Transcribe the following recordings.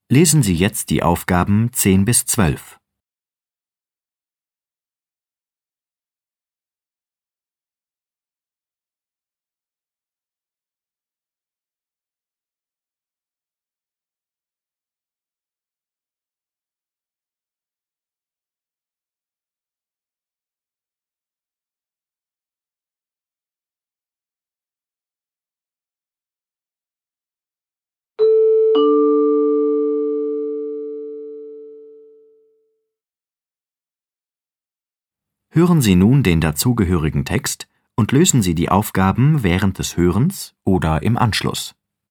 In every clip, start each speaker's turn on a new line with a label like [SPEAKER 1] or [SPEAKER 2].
[SPEAKER 1] Lesen Sie jetzt die Aufgaben 10 bis 12. Hören Sie nun den dazugehörigen Text und lösen Sie die Aufgaben während des Hörens oder im Anschluss.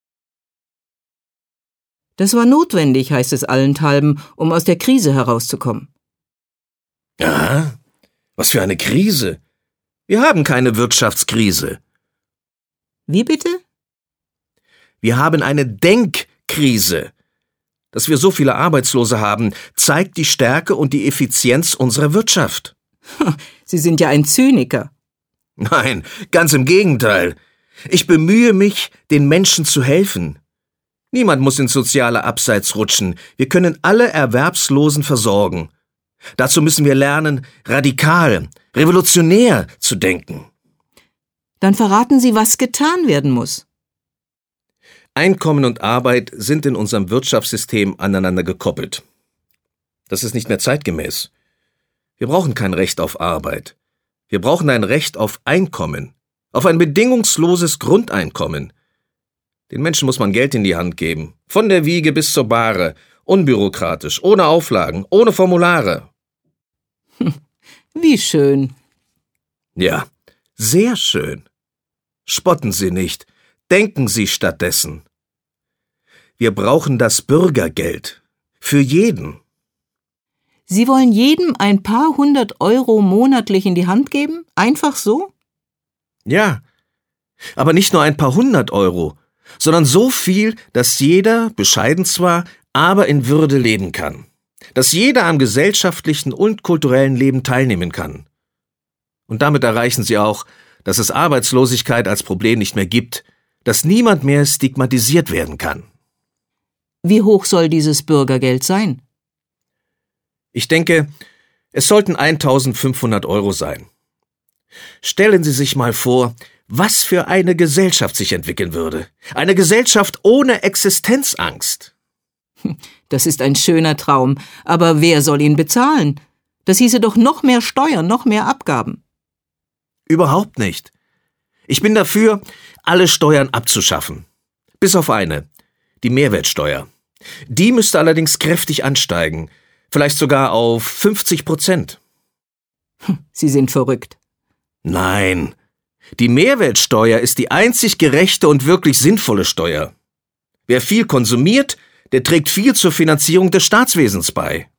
[SPEAKER 2] Das war notwendig, heißt es allenthalben, um aus der Krise herauszukommen.
[SPEAKER 3] Aha, was für eine Krise. Wir haben keine Wirtschaftskrise.
[SPEAKER 2] Wie bitte?
[SPEAKER 3] Wir haben eine Denkkrise. Dass wir so viele Arbeitslose haben, zeigt die Stärke und die Effizienz unserer Wirtschaft.
[SPEAKER 2] Sie sind ja ein Zyniker.
[SPEAKER 3] Nein, ganz im Gegenteil. Ich bemühe mich, den Menschen zu helfen. Niemand muss ins soziale Abseits rutschen. Wir können alle Erwerbslosen versorgen. Dazu müssen wir lernen, radikal, revolutionär zu denken.
[SPEAKER 2] Dann verraten Sie, was getan werden muss.
[SPEAKER 3] Einkommen und Arbeit sind in unserem Wirtschaftssystem aneinander gekoppelt. Das ist nicht mehr zeitgemäß. Wir brauchen kein Recht auf Arbeit. Wir brauchen ein Recht auf Einkommen, auf ein bedingungsloses Grundeinkommen. Den Menschen muss man Geld in die Hand geben, von der Wiege bis zur Bahre, unbürokratisch, ohne Auflagen, ohne Formulare.
[SPEAKER 2] Wie schön.
[SPEAKER 3] Ja, sehr schön. Spotten Sie nicht, denken Sie stattdessen. Wir brauchen das Bürgergeld. Für jeden.
[SPEAKER 2] Sie wollen jedem ein paar 100 € monatlich in die Hand geben? Einfach so?
[SPEAKER 3] Ja, aber nicht nur ein paar 100 €, sondern so viel, dass jeder, bescheiden zwar, aber in Würde leben kann. Dass jeder am gesellschaftlichen und kulturellen Leben teilnehmen kann. Und damit erreichen Sie auch, dass es Arbeitslosigkeit als Problem nicht mehr gibt, dass niemand mehr stigmatisiert werden kann.
[SPEAKER 2] Wie hoch soll dieses Bürgergeld sein?
[SPEAKER 3] Ich denke, es sollten 1.500 € sein. Stellen Sie sich mal vor, was für eine Gesellschaft sich entwickeln würde. Eine Gesellschaft ohne Existenzangst.
[SPEAKER 2] Das ist ein schöner Traum, aber wer soll ihn bezahlen? Das hieße doch noch mehr Steuern, noch mehr Abgaben.
[SPEAKER 3] Überhaupt nicht. Ich bin dafür, alle Steuern abzuschaffen. Bis auf eine, die Mehrwertsteuer. Die müsste allerdings kräftig ansteigen. Vielleicht sogar auf 50%.
[SPEAKER 2] Sie sind verrückt.
[SPEAKER 3] Nein, die Mehrwertsteuer ist die einzig gerechte und wirklich sinnvolle Steuer. Wer viel konsumiert, der trägt viel zur Finanzierung des Staatswesens bei.